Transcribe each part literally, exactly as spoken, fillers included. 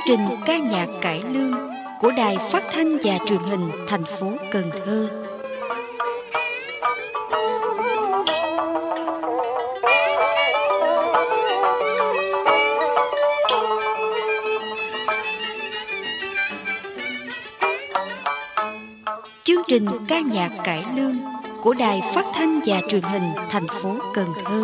trình ca nhạc cải lương của Đài Phát thanh và Truyền hình thành phố Cần Thơ. Chương trình ca nhạc cải lương của Đài Phát thanh và Truyền hình thành phố Cần Thơ.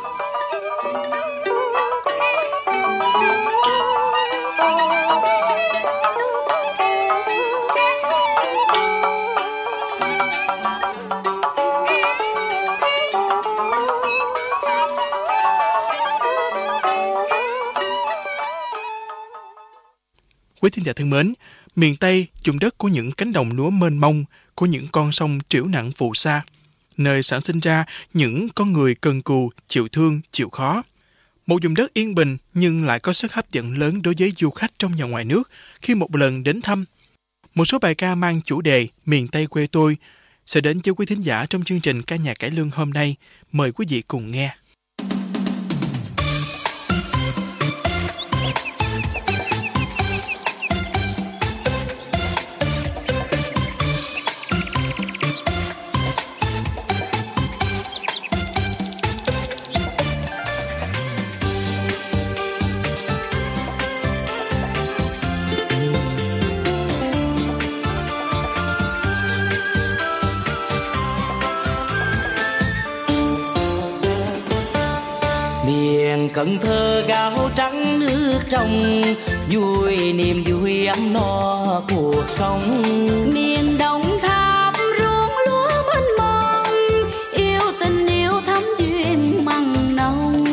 Quý thính giả thân mến, miền Tây, vùng đất của những cánh đồng lúa mênh mông, của những con sông trĩu nặng phù sa, nơi sản sinh ra những con người cần cù, chịu thương, chịu khó. Một vùng đất yên bình nhưng lại có sức hấp dẫn lớn đối với du khách trong và ngoài nước khi một lần đến thăm. Một số bài ca mang chủ đề Miền Tây quê tôi sẽ đến với quý thính giả trong chương trình ca nhạc cải lương hôm nay. Mời quý vị cùng nghe. Miền Cần Thơ gạo trắng nước trong, vui niềm vui ấm no cuộc sống. Miền Đồng Tháp ruộng lúa mênh mông, yêu tình yêu thắm duyên mặn nồng.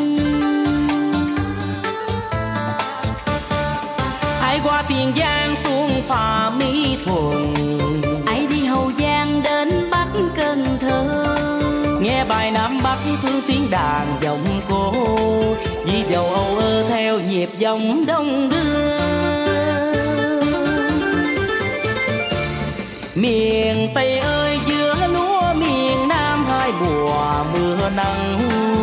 Ai qua Tiền Giang xuống phà Mỹ Thuận, ai đi Hậu Giang đến Bắc Cần Thơ, nghe bài Nam Bắc thương tiếng đàn giọng cô, vì dầu Âu ơ theo nhịp dòng đông đưa. Miền Tây ơi giữa lúa miền Nam hai mùa mưa nắng.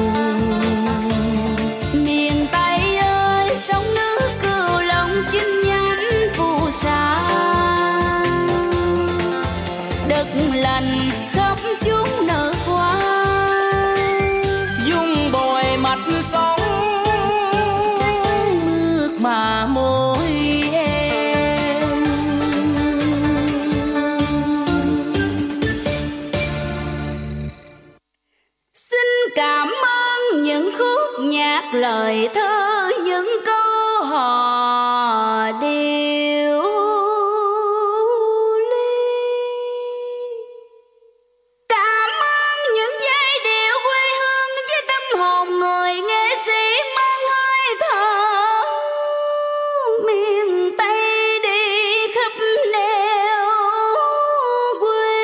Miền Tây ơi sông nước Cửu Long chinh nhánh phù sa, đất lành khắp chúng nở hoa, dung bồi mạch sóng mướt mà môi em. Xin cảm ơn những khúc nhạc lời thơ, những câu hò điệu ly. Cảm ơn những giai điệu quê hương với tâm hồn người nghệ sĩ mang hơi thở miền Tây đi khắp nẻo quê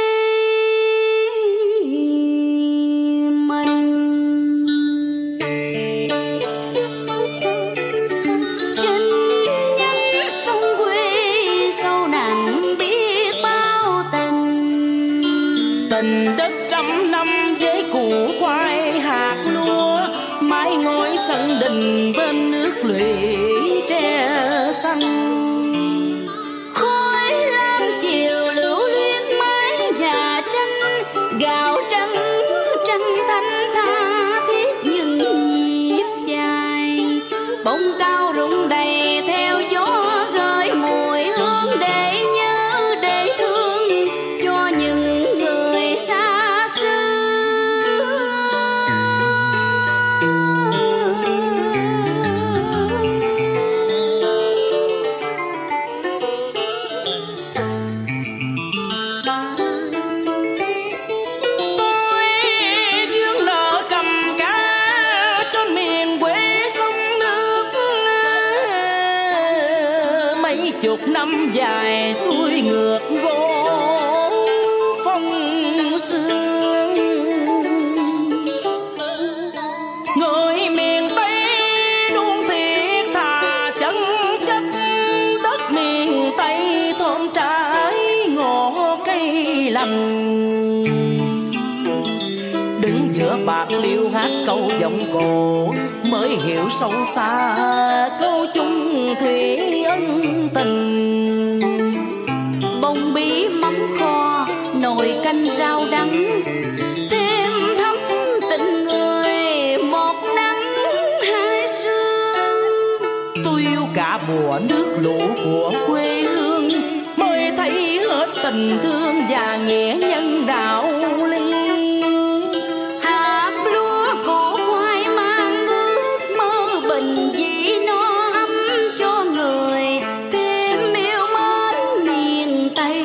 mình. Trên nhánh sông quê sâu nặng biết bao tình, Tình đất trăm năm với củ khoai hạt lúa, mái ngói sân đình bên nước lụy tre xanh. khói lam chiều lưu luyến mái nhà tranh, gạo trắng tranh thanh tha thiết những nhịp dài, bông cao rụng đầy theo gió gợi mùi hương để nhớ để thương cho những người xa xứ. Tôi dương nợ cầm cá trên miền quê sông nước, mấy chục năm dài xuôi ngược gỗ phong sương. Người miền Tây luôn thiệt thà chân chất, đất miền Tây thơm trái ngõ cây lành. Đứng giữa bạc liêu hát câu giọng cổ, mới hiểu sâu xa câu chung thủy ân tình. Bông bí mắm kho, nồi canh rau đắng, thêm thấm tình người một nắng hai sương. Tôi yêu cả mùa nước lũ của quê hương, mới thấy hết tình thương và nghĩa nhân đạo lý. Hạt lúa củ khoai mang ước mơ bình dị no ấm cho người, thêm yêu mến miền Tây.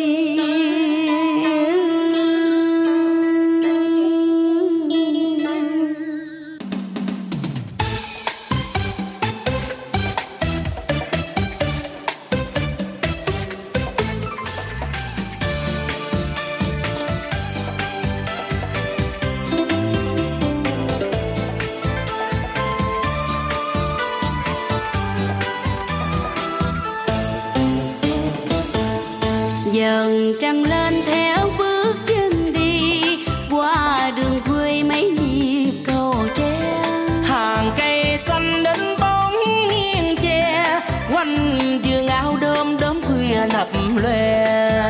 Dần trăng lên theo bước chân đi, qua đường quê mấy nhịp cầu tre. Hàng cây xanh đến bóng nghiêng tre, quanh vườn áo đơm đốm khuya lập lòe.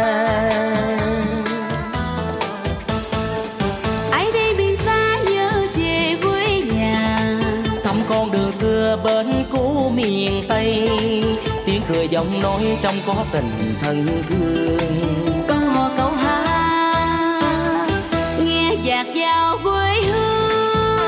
Ai đây biển xa nhớ về quê nhà, Thăm con đường xưa bên cũ miền Tây, tiếng cười giọng nói trong có tình thân thương. câu hò câu hát nghe dạt vào quê hương.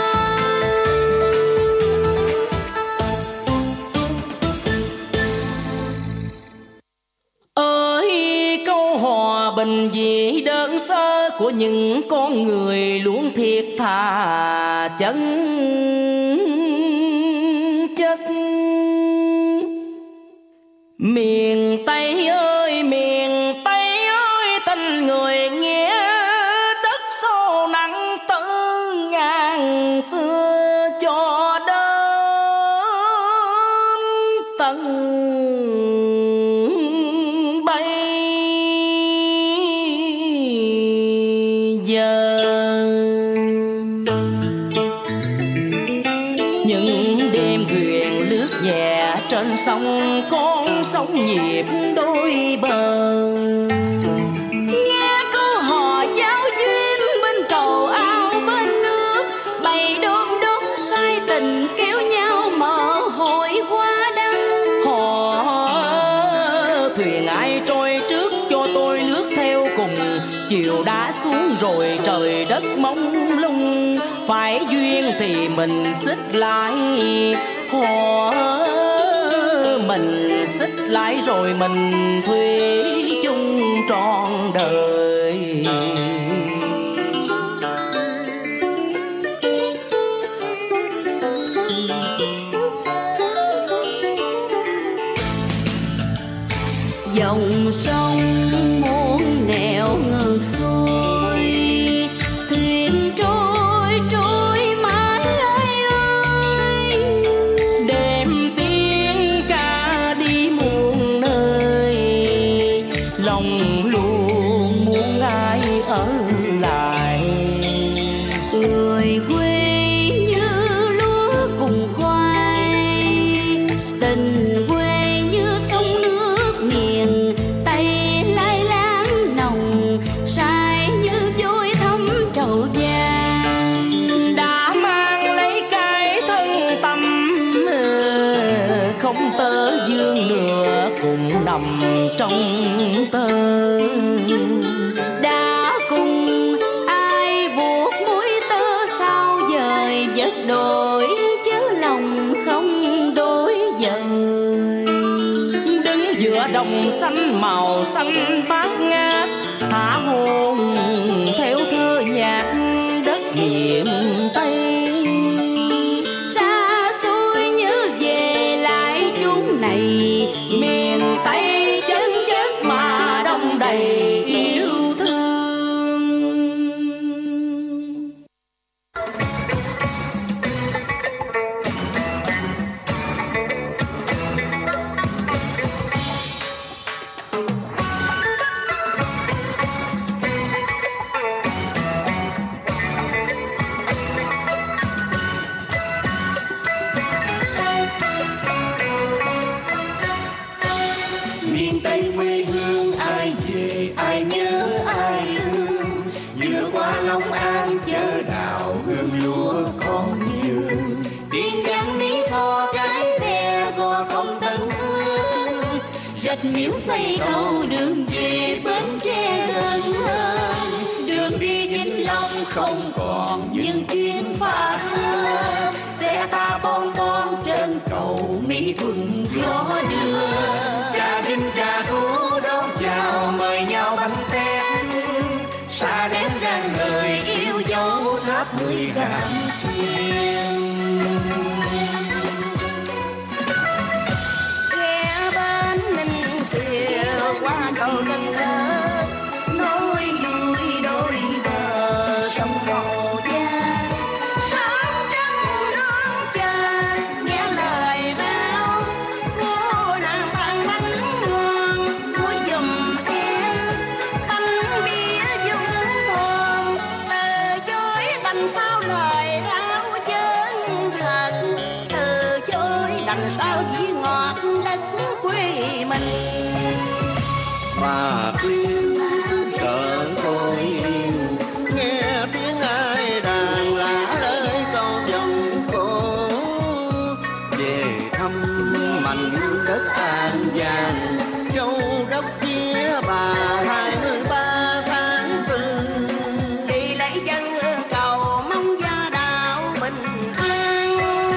Ơi câu hò bình dị đơn sơ của những con người luôn thiệt thà chân chất. Miền Tây ơi miền Tây ơi, tình người nghĩa đất sâu nặng từ ngàn xưa cho đến tận bây giờ. Những đêm thuyền lướt nhẹ trên sông, con sóng nhịp đôi bờ. Nghe câu hò giao duyên bên cầu ao bên nước, bầy đom đóm say tình kéo nhau mở hội hoa đăng. Hò thuyền ai trôi trước cho tôi lướt theo cùng, chiều đã xuống rồi trời đất mông lung. Phải duyên thì mình xích lại, hò mình xích lại rồi mình thủy chung trọn đời. Dòng sông muôn nẻo ngược xuôi, thuyền trôi trôi mãi ơi ơi. Đêm tiếng ca đi muôn nơi, lòng luôn muốn ai ở lại. Người quê như lúa cùng khoai, tình quê như sông nước miền Tây lai láng nồng, say như vôi thấm trầu vàng. Đã mang lấy cái thân tâm, không tơ dương nữa cùng nằm trong tơ. Đã cùng ai buộc mũi tơ sao dời vết đổi, chứ lòng không đổi dời. Đứng giữa đồng xanh màu xanh bát ngát, thả hồn theo thơ nhạc đất miền Tây. Xa xôi nhớ về lại chốn này, Miền Tây chân chất mà đông đầy yêu thương. vườn lúa còn nhiều. Tiếng gắn ní tho cái bè gò không tận hương, rạch miếu xây cầu đường về Bến Tre gần hơn. Đường đi Vĩnh Long không còn những chuyến phà xưa, xe ta bon bon trên cầu Mỹ Thuận gió đưa. Cha Vinh cha Thú đón chào mời nhau bánh tét, xa đến răng người yêu dấu tháp mười đàn xuyên. Ghé bên Ninh Kiều qua cầu Cần Thơ, nối vui đôi bờ sông Cầu Giang. Sóng trắng đón chờ nghe lời rao, cô nàng bán bánh ngon mua giùm em. Bánh bia dung thơm từ chối đành sao lời rao chân thật, từ chối đành sao chỉ ngọt đất quê mình. Bà khuyên sợ tôi yêu, nghe tiếng ai đàn lá lời câu giọng cô. Về thăm mảnh đất An Giang, châu đốc chia bà hai mươi ba tháng tư. Đi lấy dân cầu mong gia đạo bình an.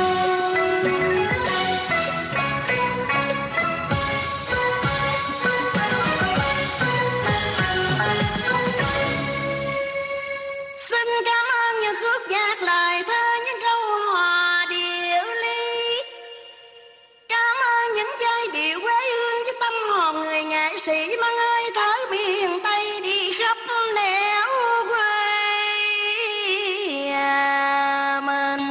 Xin cảm ơn những khúc nhạc lời thơ, những câu hò điệu ly. Cảm ơn những giai điệu quê hương với tâm hồn người nghệ sĩ mang hơi thở miền Tây đi khắp nẻo quê mình.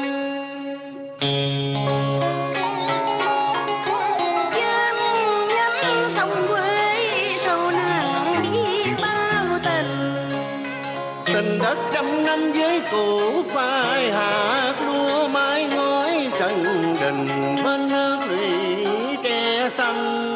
Chân nhánh sông quê sâu nặng đi bao tình. Tình đất trăm năm với cụ phai hạt lúa mái ngói sân đình bên nước lũy tre xanh.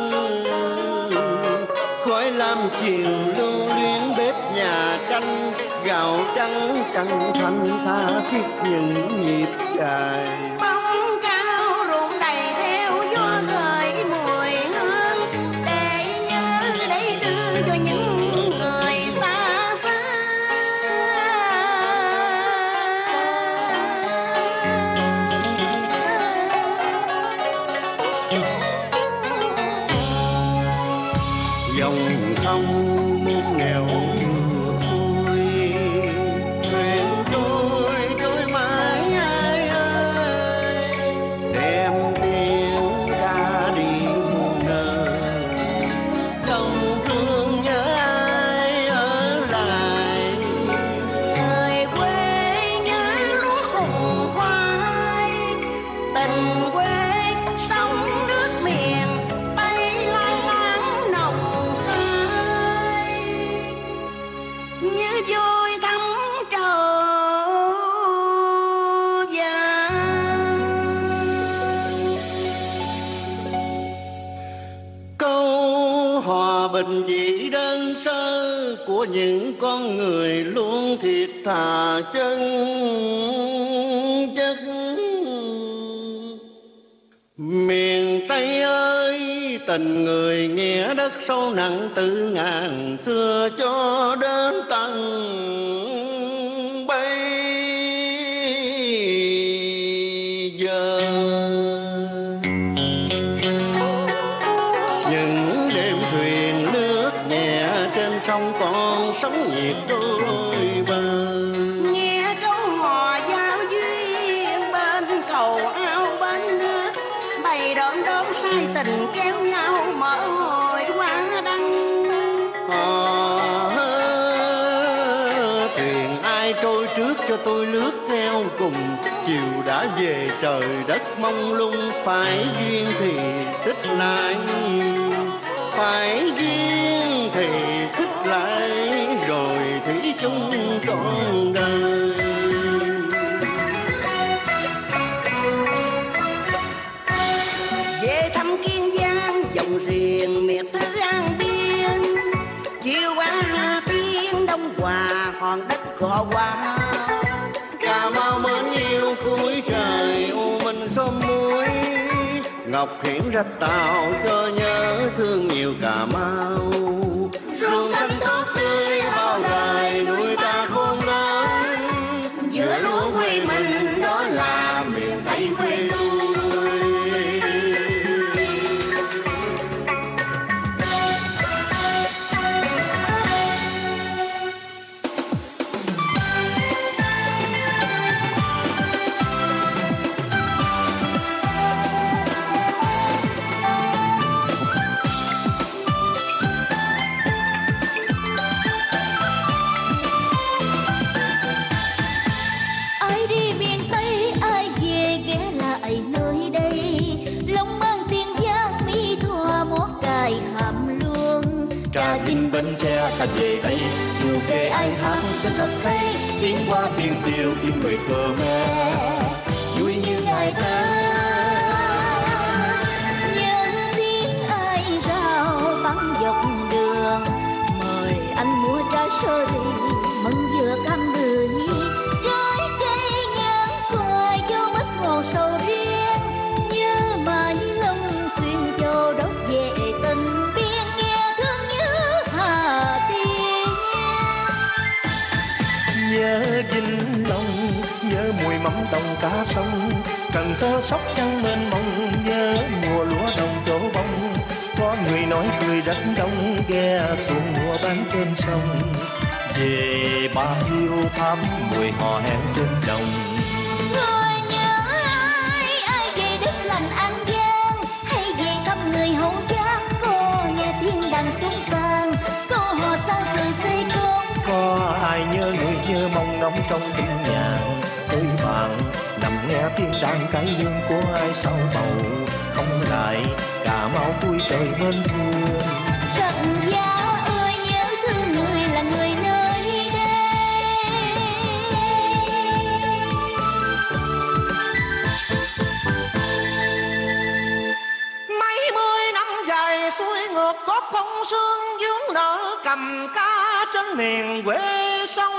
Khói lam chiều lưu luyến bếp nhà tranh, gạo trắng căng thanh tha thiết những nhịp dài. Bóng cao ruộng đầy theo gió gợi mùi hương, để nhớ để đưa cho những người xa xứ. Dòng sông muôn nẻo vui, thuyền trôi trôi mãi ai ơi, đem tiếng ca đi muôn nơi. Lòng thương nhớ ai ở lại, Thời quê nhớ lúa khùng khoai, tình quê sông nước miền Tây lai láng nồng say. Như vui thắm trầu vàng. câu hòa bình chỉ đơn sơ của những con người luôn thiệt thà chân chất. Miền Tây ơi, tình người nghĩa đất sâu nặng từ ngàn xưa cho đến tận bây giờ. Những đêm thuyền lướt nhẹ trên sông còn sóng nhiệt đôi bờ. Nghe câu hò giao duyên bên cầu ao bên nước, bày đón đón sai tình kéo nhau mở hồi hoa đăng. Hò thuyền ai trôi trước cho tôi lướt theo cùng, chiều đã về trời đất mông lung. Phải duyên thì thích lại, phải duyên thì thích lại, rồi thủy chung trọn đời. Về thăm Kiên Giang dòng riêng miệt thứ An Biên, chiều qua Hà Tiên Đông Hòa hòn đất gò Hoa. Cà Mau mến Ngọc Hiển rạch tàu cho nhớ thương nhiều Cà Mau. Ruộng xanh tốt tươi bao đời nuôi ta khôn lớn. Giữa lúa quê mình đó là miền Tây quê lui. Bến Tre ta về đây, dù kể ai hát sẽ thật hay, tiếng qua tiếng tiêu tiếng người Khmer vui như ngày thơ. Nhớ tiếng ai rao vắng dọc đường, mời anh mua trái sơ ri mừng vừa cam bưởi, trái cây nhãn xoài vô mất ngọt sầu riêng. Nhớ mãi lòng xuyên châu đốt về tình biên, nghe thương nhớ Hà Tiên. Nhớ Vĩnh Long, nhớ mùi mắm đồng cá sông, Cần Thơ Sóc Trăng mênh mông, nhớ mùa lúa đồng trổ bông. Có người nói cười rất đông, ghe xuồng mùa bán trên sông, về Bà Hiêu thăm mùi hò hẹn trên đồng. Người nhớ ai, ai về đất lành An Giang, hay về thăm người Hậu Giang. Có nghe tiếng đàn súng vang, có hò sang cười xây con. Có ai nhớ người nhớ mong ngóng trong tim nhàn, ơi bạn nằm nghe tiếng đàn cải lương của ai sao bầu. Không lại Cà Mau vui trời mênh thương. Trần Giá ơi nhớ thương người là người nơi đây. Mấy mươi năm dài xuôi ngược gót phong sương, dướng nở cầm ca trên miền quê sông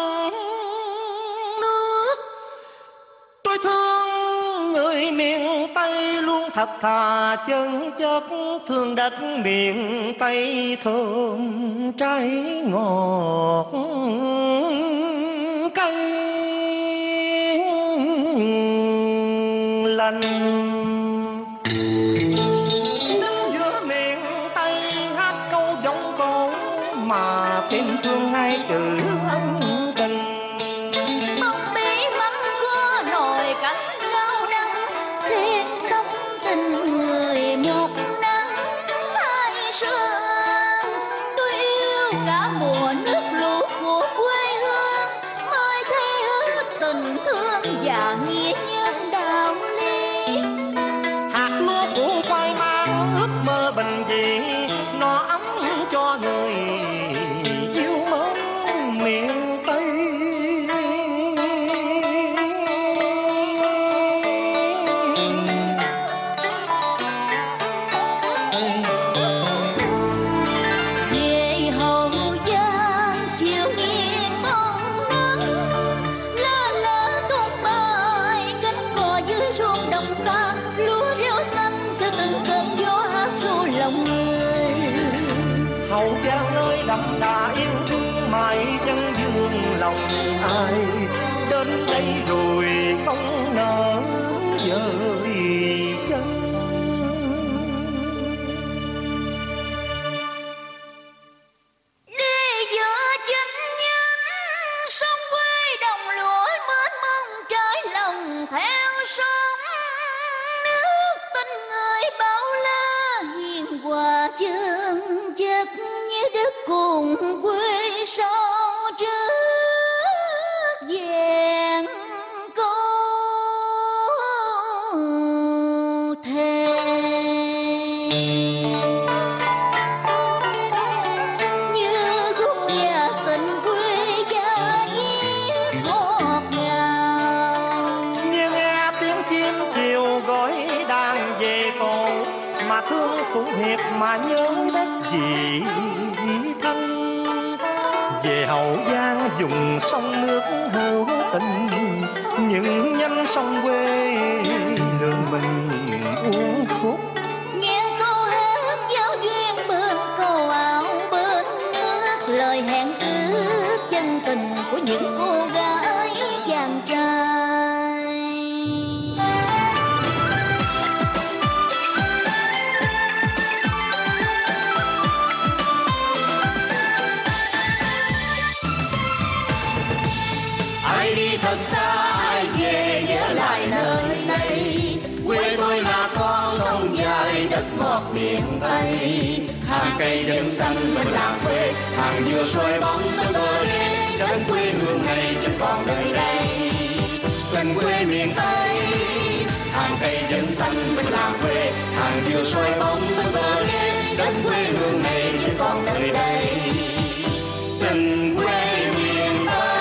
nước. Tôi thương người miền Tây luôn thật thà chân chất, thương đất miền Tây thơm trái ngọt cây lành. Đứng giữa miền Tây hát câu giọng cổ mà thêm thương hai chữ ân tình. Không biết mắm có nồi cánh cao đắng, thiết tâm tình người một nắng hai sương. Tôi yêu cả mùa nước lũ của quê hương, mới thấy ước tình thương và nghĩa nhân đạo lý. Hạt lúa củ khoai mang ước mơ bình dị, nó ấm cho người yêu mến miền Tây. Về Hậu Giang chiều nghiêng bóng nắng, lá lá tung bay cánh cò dưới ruộng đồng xa. Lúa rêu xanh theo từng cơn gió hát ru lòng người. Hậu Giang nơi đậm đà yêu thương mãi chân dương lòng ai, đến đây rồi không nỡ dời chân. Đi giữa chính nhánh sông quê đồng lúa mênh mông, trái lòng theo sông nước. Tình người bao la hiền hòa chân chất, như đất cùng quê sau trước vẹn câu thề. Như khúc nhà tình quê gia diết ngọt ngào. Như nghe tiếng chim chiều gọi đàn về cổ, mà thương cũng hiệp mà nhớ đất dị thân. Về Hậu Giang dùng sông nước hữu tình, những nhánh sông quê nữa mình uống khúc. Nghe câu hát giáo duyên bên cầu áo bên nước, lời hẹn ước chân tình của những cô gái chàng trai. Ai đi thật xa, ai về nhớ lại nơi đây. Quê tôi là con sông dài, đất ngọt miền Tây. Hàng cây rừng xanh bên làng quê, hàng dừa soi bóng bên bờ đê. Đất quê hương này vẫn còn nơi đây. Gần quê miền Tây, hàng cây rừng xanh bên làng quê, hàng dừa soi bóng bên bờ đê. Đất quê hương này vẫn còn nơi đây. Gần quê miền Tây.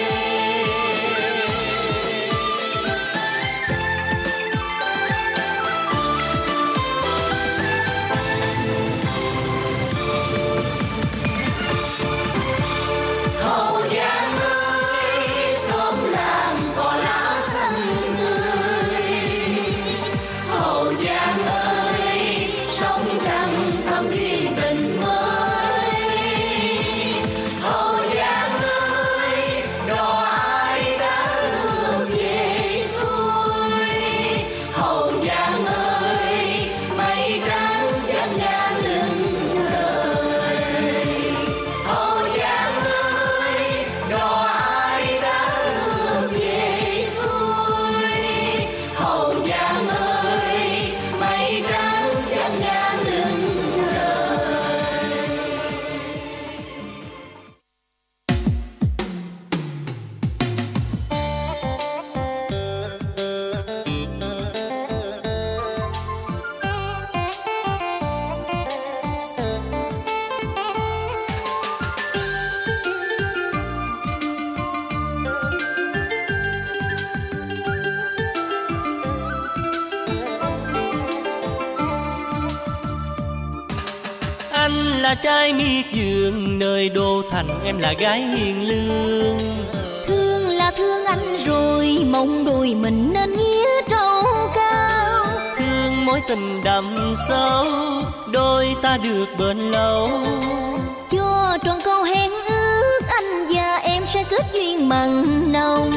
Trái miệt vườn nơi đô thành, em là gái hiền lương. Thương là thương anh rồi, mong đôi mình nên nghĩa trâu cao. Thương mối tình đậm sâu, đôi ta được bền lâu. Cho tròn câu hẹn ước, anh và em sẽ kết duyên mặn nồng.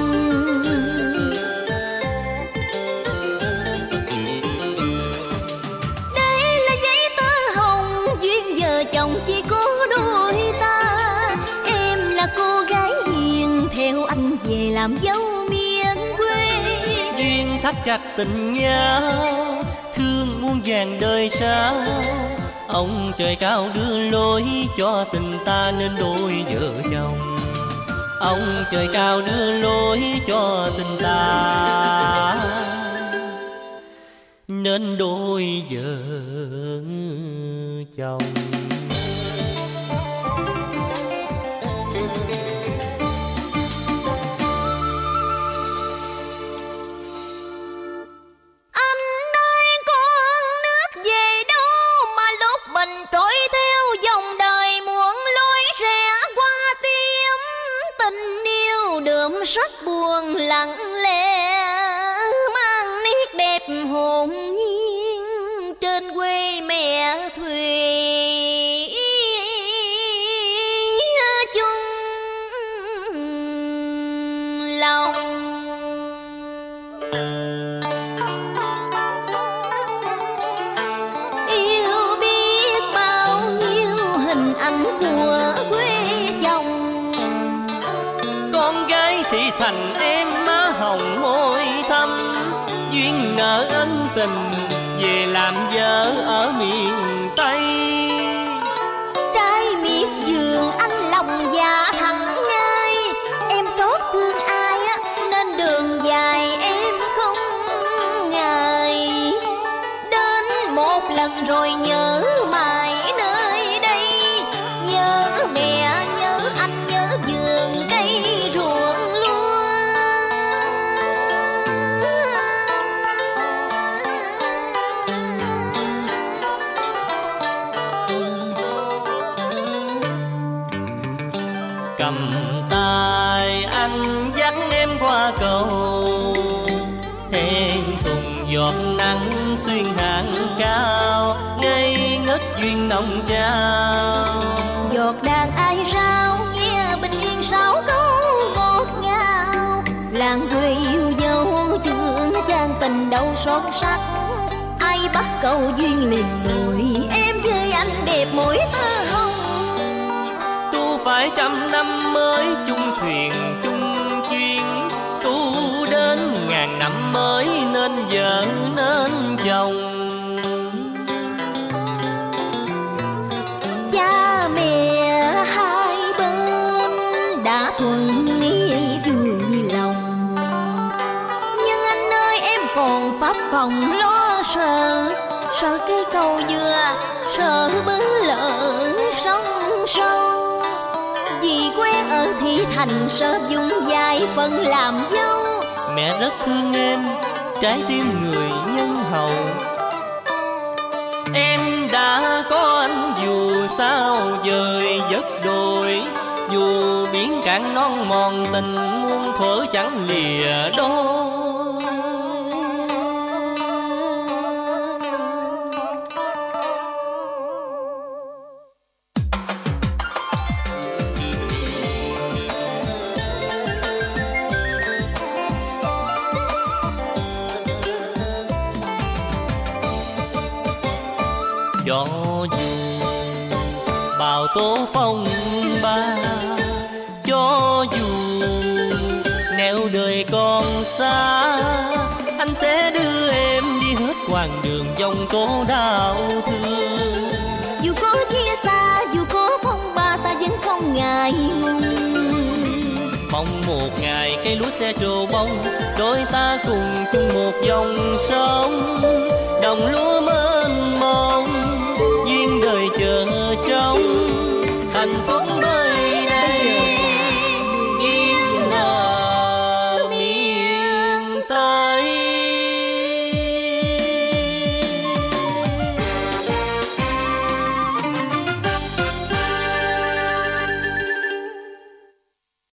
Đây là giấy tờ hồng, duyên vợ chồng chỉ có đôi ta. Em là cô gái hiền, theo anh về làm dâu miền quê. Duyên thắt chặt tình nhau, thương muôn vàng đời sau. Ông trời cao đưa lối cho tình ta nên đôi vợ chồng. Ông trời cao đưa lối cho tình ta nên đôi vợ chồng. Trôi theo dòng đời muộn lối rẽ qua tim, tình yêu đượm sắc buồn lặng lẽ, mang nét đẹp hồn nhiên trên quê mẹ thủy chung lòng. Thành em má hồng môi thắm, duyên nợ ân tình về làm vợ ở miền Tây. Trái miệt vườn anh lòng dạ thẳng ngay, em trót thương ai á nên đường dài em không ngại. Đến một lần rồi nhớ mãi nơi đây, nhớ mẹ nhớ anh nhớ vườn cây ruộng. giọt nắng xuyên hàng cao, ngây ngất duyên nồng trao. Giọt đàn ai rao nghe bình yên sáu câu ngọt ngào. Làng quê yêu dấu chương trang tình đâu son sắc. Ai bắt cầu duyên liền nổi, em với anh đẹp mỗi tơ hồng. Tu phải trăm năm mới chung thuyền chung chuyên, tu đến ngàn năm mới nên vợ nên chồng. Cha mẹ hai bên đã thuận nghĩa vui lòng, nhưng anh ơi em còn pháp phòng lo sợ. Sợ cây cầu dừa, sợ bến lỡ sông sâu. Vì quen ở thị thành sợ dùng dài phần làm dâu. Mẹ rất thương em, trái tim người nhân hậu. Em đã có anh dù sao dời giấc đồi, dù biển cạn non mòn tình muôn thuở chẳng lìa đôi. Cho dù bao tố phong ba, cho dù nẻo đời còn xa, anh sẽ đưa em đi hết quãng đường dòng tố đau thương. Dù có chia xa, dù có phong ba, ta vẫn không ngại ngùng. Mong một ngày cây lúa sẽ trổ bông, đôi ta cùng chung một dòng sông. Đồng lúa mênh mông, duyên đời chờ trông, hạnh phúc mới